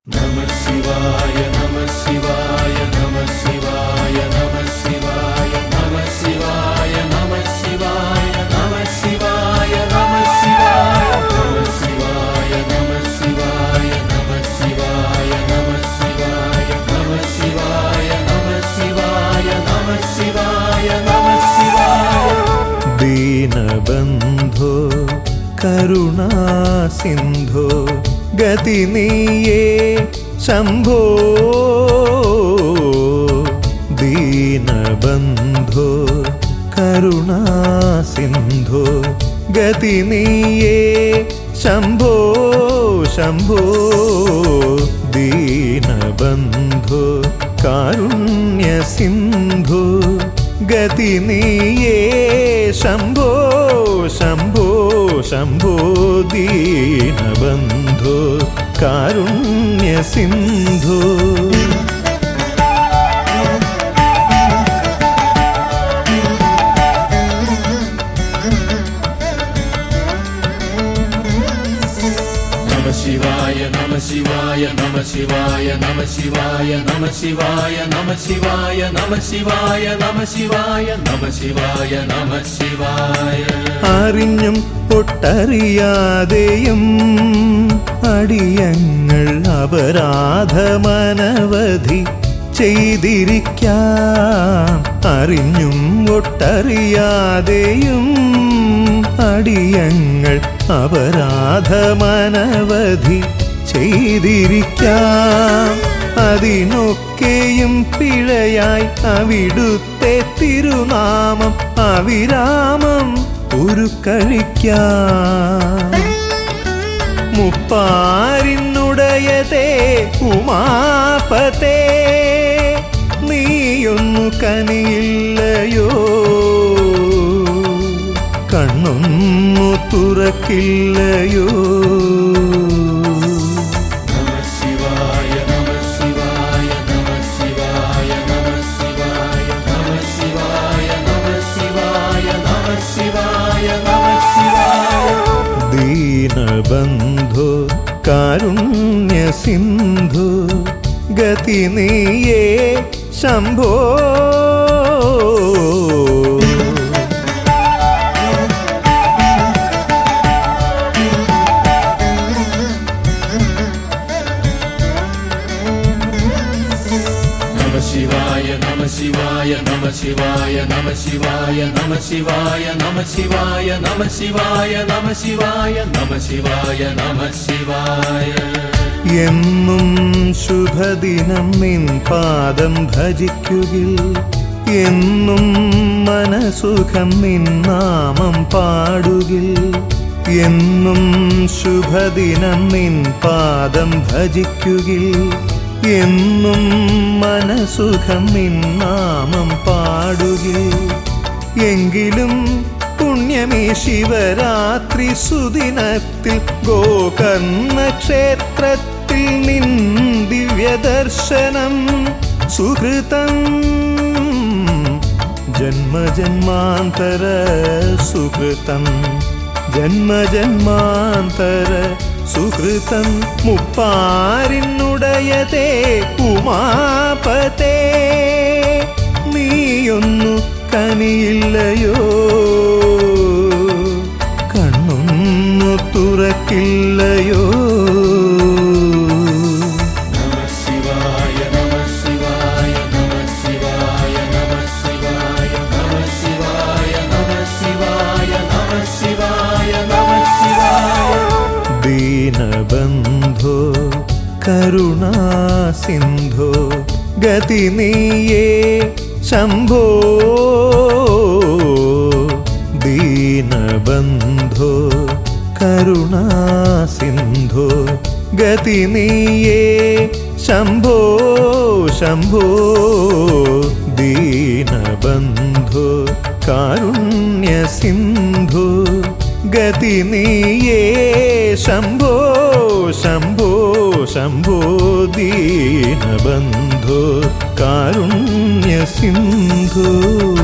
Namah Shivaya, Namah Shivaya, Namah Shivaya, Namah Shivaya, Namah Shivaya, Namah Shivaya, Namah Shivaya, Namah Shivaya, Namah Shivaya, Namah Shivaya, Namah Shivaya, Namah Shivaya, Namah Shivaya, Namah Shivaya, Namah Shivaya, Namah Shivaya. दीनबन्धो करुणा सिन्धो गति नीये शम्भो दीनबन्धो करुणा सिन्धो गति नीये शम्भो शम्भो दीनबन्धो कारुण्य सिन्धो गति नीये शम्भो शम्भो शम्भो दीनबन्धो कारुण्य सिन्धो Namah Shivaya, Namah Shivaya, Namah Shivaya, Namah Shivaya, Namah Shivaya, Namah Shivaya, Namah Shivaya, Namah Shivaya, Namah Shivaya, Namah Shivaya. അറിഞ്ഞും ഒട്ടറിയാതെയും അടിയങ്ങൾ അപരാധമനവധി ചെയ്തിരിക്കാം അറിഞ്ഞും ഒട്ടറിയാതെയും അടിയങ്ങൾ അപരാധമനവധി ചെയ്തിരിക്കാം അതിനൊക്കെയും പിഴയായി അവിടുത്തെ തിരുനാമം അവിരാമം ഉരുക്കഴിക്കാം മുപ്പാരിനുടയതേ ഉമാപതേ നീയൊന്നു കനിയില്ലയോ കണ്ണൊന്നു തുറക്കില്ലയോ Namah Shivaya, Namah Shivaya, Namah Shivaya, Namah Shivaya, Namah Shivaya, Namah Shivaya, Namah Shivaya, Namah Shivaya. ദീനബന്ധോ കാരുണ്യ സിന്ധു ഗതി നീയേ ശംഭോ Namah Shivaya, Namah Shivaya, Namah Shivaya, Namah Shivaya, Namah Shivaya, Namah Shivaya, Namah Shivaya, Namah Shivaya, Namah Shivaya, Namah Shivaya. എന്നും ശുഭദിനം നിൻ പാദം ഭജിക്കുകിൽ എന്നും മനസുഖം നിൻ നാമം പാടുകിൽ എന്നും ശുഭദിനം നിൻ പാദം ഭജിക്കുകിൽ എന്നും മനസുഖം നിൻ നാമം പാടുകിൽ എങ്കിലും പുണ്യമേ ശിവരാത്രി സുദിനത്തിൽ ഗോകർണ ക്ഷേത്രത്തിൽ നിൻ ദിവ്യദർശനം സുഹൃതം ജന്മജന്മാന്തര സുഹൃതം ജന്മജന്മാന്തര സുഹൃതം മുപ്പാരിനുടയതേ ഉമാപതേ നീയൊന്നു കനിയില്ലയോ കണ്ണൊന്നു തുറക്കില്ലയോ Namah Shivaya, Namah Shivaya, Namah Shivaya, Namah Shivaya, Namah Shivaya, Namah Shivaya, Namah Shivaya, Namah Shivaya. ദീനബന്ധോ കരുണാ സിന്ധോ ഗതി നീയേ ശംഭോ ദീനബന്ധോ കരുണാ സിന്ധോ ഗതി നീയേ ശംഭോ ശംഭോ ദീനബന്ധോ കാരുണ്യ സിന്ധോ ഗതി നീയേ ശംഭോ ശംഭോ ശംഭോ ദീനബന്ധോ കാരുണ്യ സിന്ധോ